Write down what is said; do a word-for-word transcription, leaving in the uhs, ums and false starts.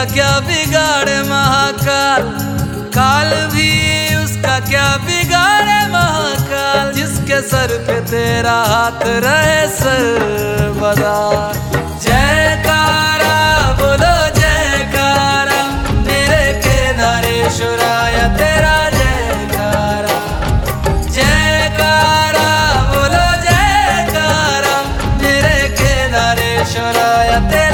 क्या बिगाड़े महाकाल, काल भी उसका क्या बिगाड़े महाकाल। जिसके सर पे तेरा हाथ रहे सर्वदा। जयकारा बोलो जयकारा, मेरे केदारेश्वराया तेरा जयकारा। जयकारा बोलो जयकारा, मेरे केदारेश्वराया तेरा